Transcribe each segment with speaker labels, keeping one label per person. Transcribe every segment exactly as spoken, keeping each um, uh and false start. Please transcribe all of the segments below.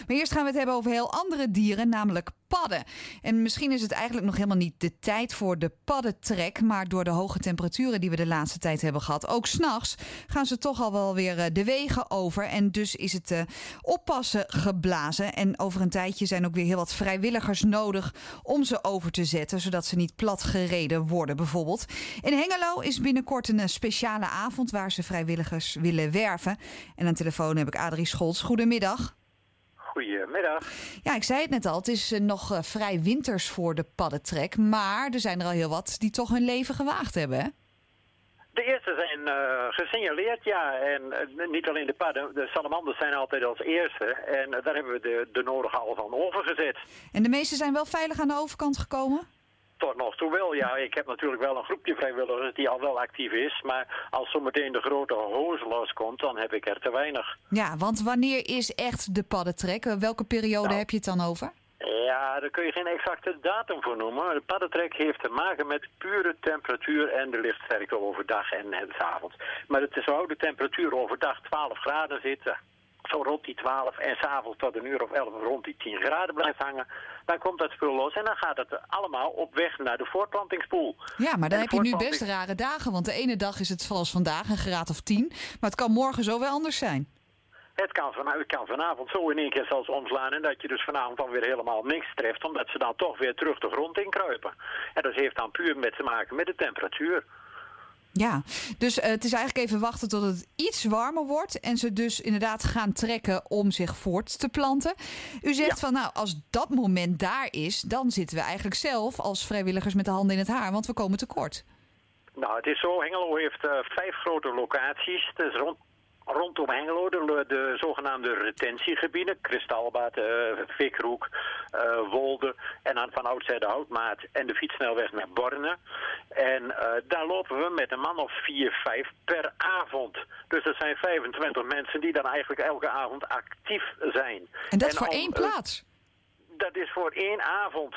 Speaker 1: Maar eerst gaan we het hebben over heel andere dieren, namelijk padden. En misschien is het eigenlijk nog helemaal niet de tijd voor de paddentrek, maar door de hoge temperaturen die we de laatste tijd hebben gehad, ook 's nachts, gaan ze toch al wel weer de wegen over. En dus is het uh, oppassen geblazen. En over een tijdje zijn ook weer heel wat vrijwilligers nodig om ze over te zetten, zodat ze niet plat gereden worden bijvoorbeeld. In Hengelo is binnenkort een speciale avond waar ze vrijwilligers willen werven. En aan de telefoon heb ik Adrie Scholz. Goedemiddag.
Speaker 2: Goedemiddag.
Speaker 1: Ja, ik zei het net al, het is uh, nog uh, vrij winters voor de paddentrek, maar er zijn er al heel wat die toch hun leven gewaagd hebben, hè?
Speaker 2: De eerste zijn uh, gesignaleerd, ja. En uh, niet alleen de padden, de salamanders zijn altijd als eerste. En uh, daar hebben we de, de nodige al van overgezet.
Speaker 1: En de meeste zijn wel veilig aan de overkant gekomen?
Speaker 2: Tot nog toe wel, ja. Ik heb natuurlijk wel een groepje vrijwilligers die al wel actief is. Maar als zometeen de grote hoos loskomt, dan heb ik er te weinig.
Speaker 1: Ja, want wanneer is echt de paddentrek? Welke periode
Speaker 2: nou,
Speaker 1: heb je het dan over?
Speaker 2: Ja, daar kun je geen exacte datum voor noemen. De paddentrek heeft te maken met pure temperatuur en de lichtsterkte overdag en, en 's avonds. Maar het is zo de temperatuur overdag twaalf graden zit, zo rond die twaalf en 's avonds tot een uur of elf rond die tien graden blijft hangen. Dan komt dat spul los en dan gaat het allemaal op weg naar de voortplantingspoel.
Speaker 1: Ja, maar dan heb je nu
Speaker 2: voortplanting...
Speaker 1: best rare dagen, want de ene dag is het zoals vandaag een graad of tien, maar het kan morgen zo weer anders zijn.
Speaker 2: Het kan, van, het kan vanavond zo in één keer zelfs omslaan en dat je dus vanavond dan weer helemaal niks treft, omdat ze dan toch weer terug de grond inkruipen. En dat heeft dan puur met te maken met de temperatuur.
Speaker 1: Ja, dus uh, het is eigenlijk even wachten tot het iets warmer wordt en ze dus inderdaad gaan trekken om zich voort te planten. U zegt
Speaker 2: ja.
Speaker 1: van nou, als dat moment daar is, dan zitten we eigenlijk zelf als vrijwilligers met de handen in het haar, want we komen tekort.
Speaker 2: Nou, het is zo, Hengelo heeft uh, vijf grote locaties, dus rond Rondom Hengelo, de, de zogenaamde retentiegebieden, Kristalbad, uh, Vikroek, uh, Wolde en dan van oudsher de Houtmaat en de fietssnelweg naar Borne. En uh, daar lopen we met een man of vier, vijf per avond. Dus er zijn vijfentwintig mensen die dan eigenlijk elke avond actief zijn.
Speaker 1: En dat
Speaker 2: en
Speaker 1: voor
Speaker 2: al,
Speaker 1: één plaats?
Speaker 2: Uh, dat is voor één avond.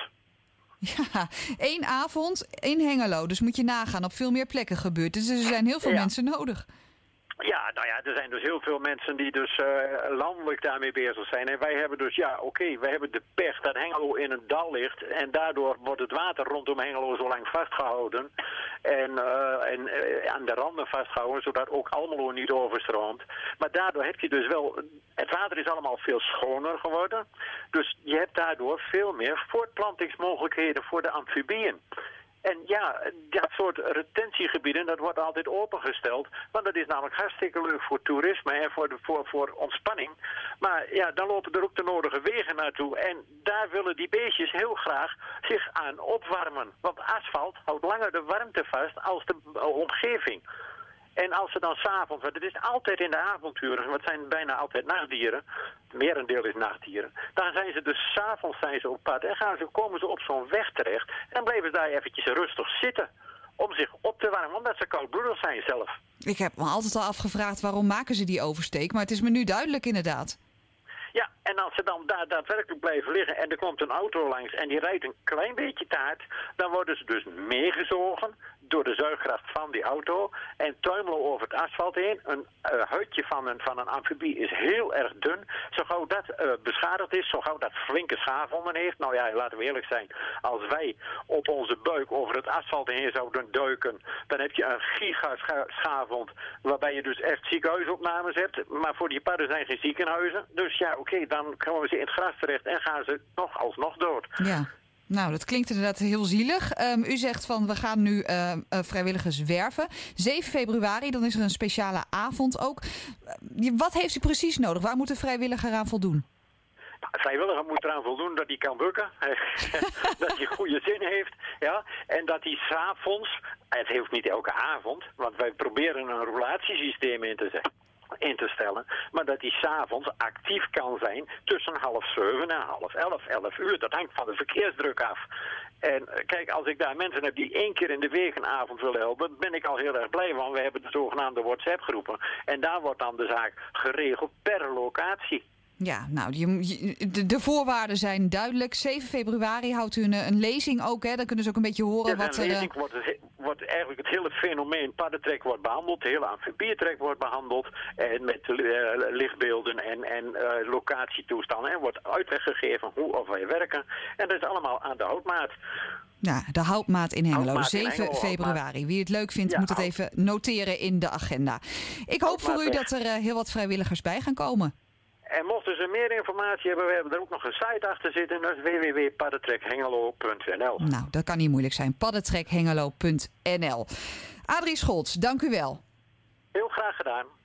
Speaker 1: Ja, één avond in Hengelo. Dus moet je nagaan, op veel meer plekken gebeurt. Dus er zijn heel veel
Speaker 2: ja.
Speaker 1: mensen nodig.
Speaker 2: Ja, nou ja, er zijn dus heel veel mensen die dus uh, landelijk daarmee bezig zijn. En wij hebben dus, ja, oké, okay, wij hebben de pech dat Hengelo in een dal ligt. En daardoor wordt het water rondom Hengelo zo lang vastgehouden. En, uh, en uh, aan de randen vastgehouden, zodat ook Almelo niet overstroomt. Maar daardoor heb je dus wel, het water is allemaal veel schoner geworden. Dus je hebt daardoor veel meer voortplantingsmogelijkheden voor de amfibieën. En ja, dat soort retentiegebieden, dat wordt altijd opengesteld. Want dat is namelijk hartstikke leuk voor toerisme en voor, de, voor, voor ontspanning. Maar ja, dan lopen er ook de nodige wegen naartoe. En daar willen die beestjes heel graag zich aan opwarmen. Want asfalt houdt langer de warmte vast als de omgeving. En als ze dan s'avonds, want het is altijd in de avonturen, want het zijn bijna altijd nachtdieren, het merendeel is nachtdieren, dan zijn ze dus s'avonds zijn ze op pad en gaan ze, komen ze op zo'n weg terecht en dan blijven ze daar eventjes rustig zitten om zich op te warmen, omdat ze koudbloedig zijn zelf.
Speaker 1: Ik heb me altijd al afgevraagd waarom maken ze die oversteek, maar het is me nu duidelijk inderdaad.
Speaker 2: Ja, en als ze dan daar daadwerkelijk blijven liggen en er komt een auto langs en die rijdt een klein beetje te hard, dan worden ze dus meegezogen door de zuigkracht van die auto en tuimelen over het asfalt heen. Een uh, huidje van een, van een amfibie is heel erg dun. Zo gauw dat uh, beschadigd is, zo gauw dat flinke schaafwonden heeft. Nou ja, laten we eerlijk zijn. Als wij op onze buik over het asfalt heen zouden duiken, dan heb je een gigaschaafwond waarbij je dus echt ziekenhuisopnames hebt. Maar voor die padden zijn geen ziekenhuizen. Dus ja, oké, okay, dan komen ze in het gras terecht en gaan ze nog alsnog dood.
Speaker 1: Ja. Nou, dat klinkt inderdaad heel zielig. Um, u zegt van, we gaan nu uh, uh, vrijwilligers werven. zeven februari, dan is er een speciale avond ook. Uh, wat heeft u precies nodig? Waar moet de vrijwilliger aan voldoen?
Speaker 2: De vrijwilliger moet eraan voldoen dat hij kan bukken. Dat hij goede zin heeft. Ja? En dat hij 's avonds, het hoeft niet elke avond, want wij proberen een roulatiesysteem in te zetten. in te stellen, maar dat hij 's avonds actief kan zijn tussen half zeven en half elf, elf uur. Dat hangt van de verkeersdruk af. En kijk, als ik daar mensen heb die één keer in de week een avond willen helpen, ben ik al heel erg blij, want we hebben de zogenaamde WhatsApp-groepen. En daar wordt dan de zaak geregeld per locatie.
Speaker 1: Ja, nou, je, de, de voorwaarden zijn duidelijk. zeven februari houdt u een, een lezing ook, hè? Dan kunnen ze ook een beetje horen
Speaker 2: Ja,
Speaker 1: wat
Speaker 2: een
Speaker 1: er...
Speaker 2: lezing wordt, het, wordt eigenlijk het hele fenomeen paddentrek wordt behandeld. De hele amfibietrek wordt behandeld. En met uh, lichtbeelden en, en uh, locatietoestanden. En wordt uitleg gegeven hoe of wij werken. En dat is allemaal aan de houtmaat.
Speaker 1: Ja, de Houtmaat in Hengelo,
Speaker 2: Houtmaat in
Speaker 1: zeven
Speaker 2: Hengelo,
Speaker 1: februari.
Speaker 2: Houtmaat.
Speaker 1: Wie het leuk vindt,
Speaker 2: Ja,
Speaker 1: moet het
Speaker 2: hout.
Speaker 1: even noteren in de agenda. Ik hoop voor u
Speaker 2: Houtmaat
Speaker 1: dat er uh, heel wat vrijwilligers bij gaan komen.
Speaker 2: En mochten ze meer informatie hebben, we hebben er ook nog een site achter zitten. Dat is w w w punt paddentrekhengelo punt n l.
Speaker 1: Nou, dat kan niet moeilijk zijn. paddentrekhengelo punt n l. Adrie Scholz, dank u wel.
Speaker 2: Heel graag gedaan.